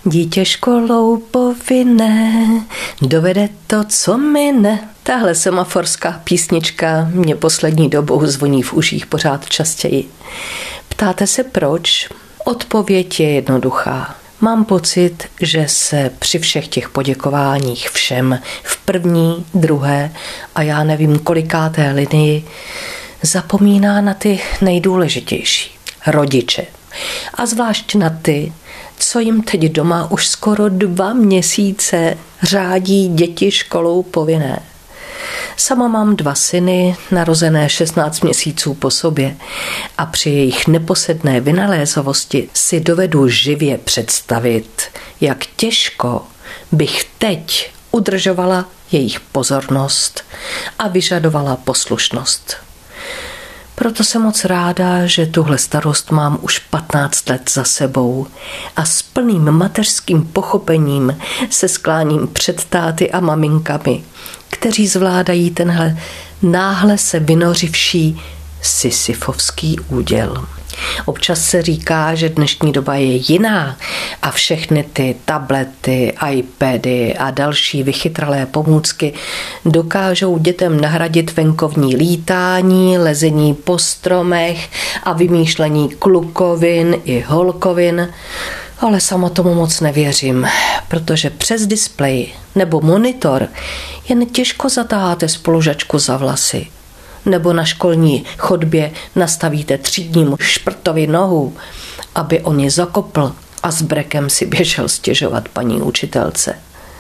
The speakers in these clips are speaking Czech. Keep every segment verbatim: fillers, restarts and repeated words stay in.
Dítě školou povinné, dovede to, co mine. Tahle semaforská písnička mě poslední dobou zvoní v uších pořád častěji. Ptáte se proč? Odpověď je jednoduchá. Mám pocit, že se při všech těch poděkováních všem v první, druhé a já nevím kolikáté linii zapomíná na ty nejdůležitější. Rodiče. A zvlášť na ty, co jim teď doma už skoro dva měsíce řádí děti školou povinné. Sama mám dva syny, narozené šestnáct měsíců po sobě a při jejich neposedné vynalézavosti si dovedu živě představit, jak těžko bych teď udržovala jejich pozornost a vyžadovala poslušnost. Proto jsem moc ráda, že tuhle starost mám už patnáct let za sebou a s plným mateřským pochopením se skláním před táty a maminkami, kteří zvládají tenhle náhle se vynořivší sisyfovský úděl. Občas se říká, že dnešní doba je jiná a všechny ty tablety, iPady a další vychytralé pomůcky dokážou dětem nahradit venkovní lítání, lezení po stromech a vymýšlení klukovin i holkovin, ale sama tomu moc nevěřím, protože přes displej nebo monitor jen těžko zatáháte spolužačku za vlasy. Nebo na školní chodbě nastavíte třídnímu šprtovi nohu, aby on ji zakopl a s brekem si běžel stěžovat paní učitelce.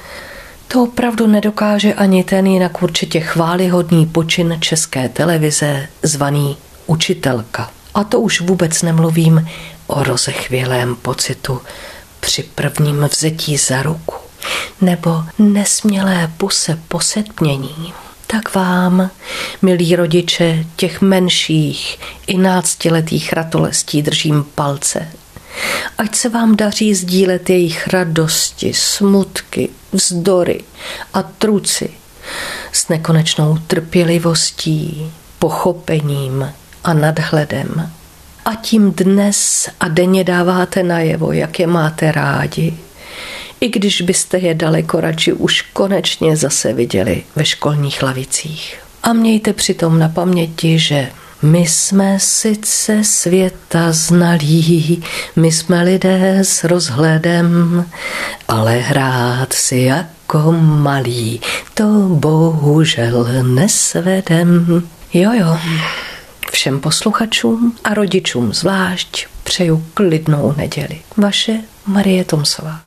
To opravdu nedokáže ani ten jinak určitě chvályhodný počin České televize zvaný učitelka. A to už vůbec nemluvím o rozechvělém pocitu při prvním vzetí za ruku nebo nesmělé puse posetmění. Tak vám, milí rodiče těch menších i náctiletých ratolestí, držím palce. Ať se vám daří sdílet jejich radosti, smutky, vzdory a truci s nekonečnou trpělivostí, pochopením a nadhledem. A tím dnes a denně dáváte najevo, jak je máte rádi, i když byste je daleko radši už konečně zase viděli ve školních lavicích. A mějte přitom na paměti, že my jsme sice světa znalí, my jsme lidé s rozhledem, ale hrát si jako malí, to bohužel nesvedem. Jojo, všem posluchačům a rodičům zvlášť přeju klidnou neděli. Vaše Marie Tomsová.